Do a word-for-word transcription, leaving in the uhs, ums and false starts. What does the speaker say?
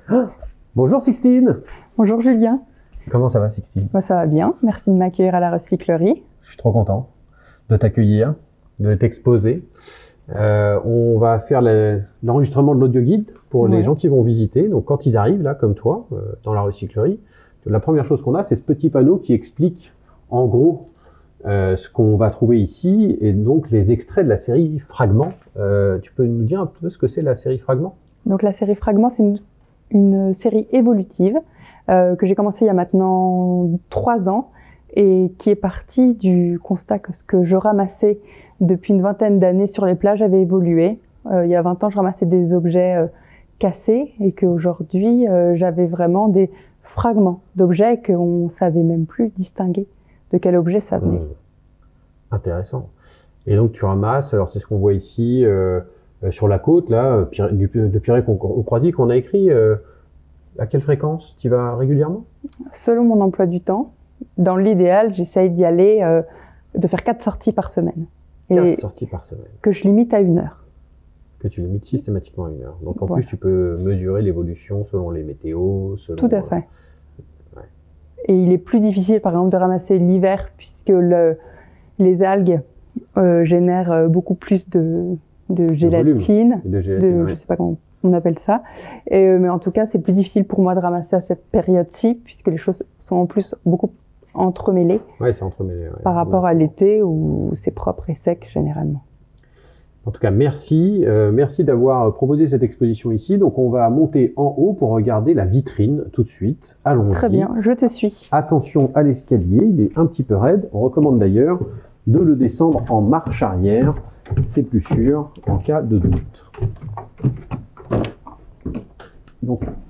Ah, bonjour Sixtine. Bonjour Julien. Comment ça va Sixtine? Bah, ça va bien, merci de m'accueillir à la recyclerie. Je suis trop content de t'accueillir, de t'exposer. Euh, on va faire l'enregistrement de l'audio guide pour ouais. les gens qui vont visiter. Donc quand ils arrivent là, comme toi, euh, dans la recyclerie, la première chose qu'on a, c'est ce petit panneau qui explique en gros euh, ce qu'on va trouver ici et donc les extraits de la série Fragments. Euh, tu peux nous dire un peu ce que c'est la série Fragments? Donc la série Fragments, c'est une, une série évolutive euh, que j'ai commencé il y a maintenant trois ans et qui est partie du constat que ce que je ramassais depuis une vingtaine d'années sur les plages avait évolué. Euh, il y a vingt ans, je ramassais des objets euh, cassés et qu'aujourd'hui, euh, j'avais vraiment des fragments d'objets qu'on ne savait même plus distinguer de quel objet ça venait. Mmh. Intéressant. Et donc tu ramasses, alors c'est ce qu'on voit ici euh, sur la côte, là, du, de Piré-aux-Croisics qu'on a écrit. Euh, à quelle fréquence tu y vas régulièrement? Selon mon emploi du temps. Dans l'idéal, j'essaye d'y aller, euh, de faire quatre sorties par semaine. Quatre sorties par semaine. Que je limite à une heure. Que tu limites systématiquement à une heure. Donc en voilà. plus, tu peux mesurer l'évolution selon les météos. Selon, Tout à fait. Euh, ouais. Et il est plus difficile, par exemple, de ramasser l'hiver, puisque le, les algues euh, génèrent beaucoup plus de, de gélatine. De, de gélatine, de, ouais. Je sais pas comment on appelle ça. Et, mais en tout cas, c'est plus difficile pour moi de ramasser à cette période-ci, puisque les choses sont en plus beaucoup entremêlées. Ouais, c'est entremêlé. Ouais. Par rapport ouais. à l'été où c'est propre et sec généralement. En tout cas, merci. Euh, merci d'avoir proposé cette exposition ici. Donc, on va monter en haut pour regarder la vitrine tout de suite. Allons-y. Très bien, je te suis. Attention à l'escalier, il est un petit peu raide. On recommande d'ailleurs de le descendre en marche arrière. C'est plus sûr en cas de doute. Donc,